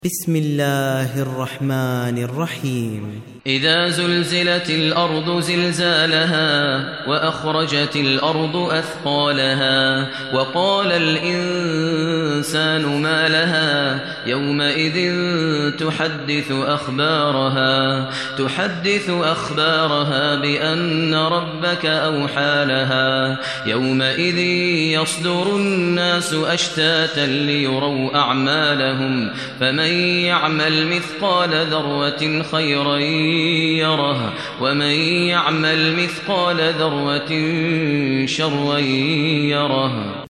بسم الله الرحمن الرحيم إذا زلزلت الأرض زلزالها وأخرجت الأرض أثقالها وقال الإنسان ما لها يومئذ تحدث أخبارها بأن ربك أوحى لها يومئذ يصدر الناس أشتاتا ليروا أعمالهم فمن يعمل مثقال ذرة خيرا يره ومن يعمل مثقال ذرة شرا يره.